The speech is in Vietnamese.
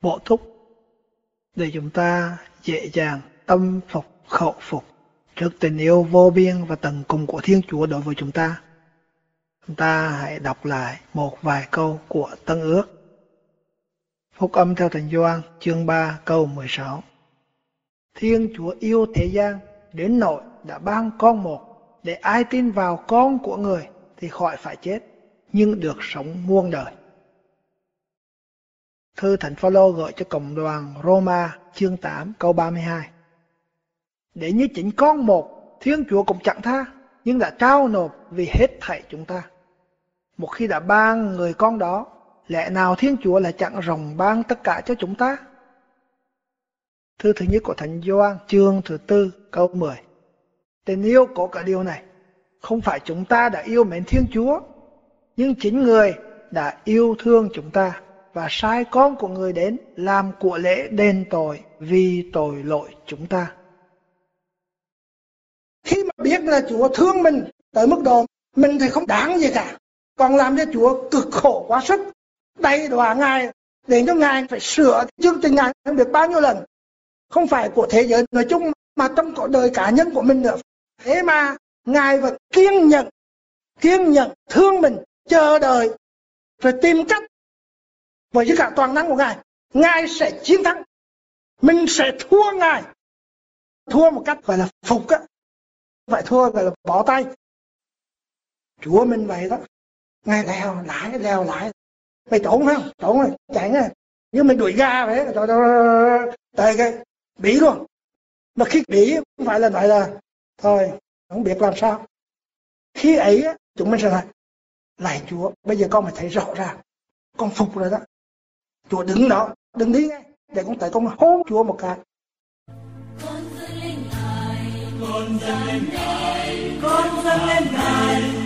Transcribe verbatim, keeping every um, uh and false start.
bổ túc để chúng ta dễ dàng tâm phục khẩu phục trước tình yêu vô biên và tận cùng của Thiên Chúa đối với chúng ta. Chúng ta hãy đọc lại một vài câu của Tân Ước. Phúc âm theo Thánh Gioan chương ba câu mười sáu. Thiên Chúa yêu thế gian đến nỗi đã ban con một, để ai tin vào con của người thì khỏi phải chết, nhưng được sống muôn đời. Thư Thánh Phaolô gửi cho cộng đoàn Roma chương tám câu ba mươi hai. Để như chính con một, Thiên Chúa cũng chẳng tha, nhưng đã trao nộp vì hết thảy chúng ta. Một khi đã ban người con đó, lẽ nào Thiên Chúa lại chẳng rộng ban tất cả cho chúng ta? Thư thứ nhất của Thánh Gioan chương thứ tư câu mười. Tình yêu có cả điều này, không phải chúng ta đã yêu mến Thiên Chúa, nhưng chính người đã yêu thương chúng ta và sai con của người đến làm của lễ đền tội vì tội lỗi chúng ta. Khi mà biết là Chúa thương mình tới mức độ mình thì không đáng gì cả, còn làm cho Chúa cực khổ quá sức, đầy đọa Ngài để cho Ngài phải sửa chương trình Ngài không biết bao nhiêu lần, không phải của thế giới nói chung mà trong cuộc đời cá nhân của mình nữa. Thế mà Ngài vẫn kiên nhẫn, kiên nhẫn thương mình, chờ đợi rồi tìm cách với tất cả toàn năng của Ngài, Ngài sẽ chiến thắng, mình sẽ thua Ngài, thua một cách gọi là phục á, phải thua gọi là bỏ tay. Chúa mình vậy đó, Ngài leo lại leo lại, mày trốn không, trốn rồi chạy nha, như mình đuổi gà vậy, rồi tới cái bị luôn. Mà khi bị không phải là vậy là thôi không biết làm sao, khi ấy chúng mình sẽ nói lại Chúa, bây giờ con phải thấy rõ ràng, con phục rồi đó, Chúa đứng đó, đừng đi nghe, để con tới con hôn Chúa một cái. Con dâng lên Ngài, con dâng lên Ngài, con dâng lên Ngài.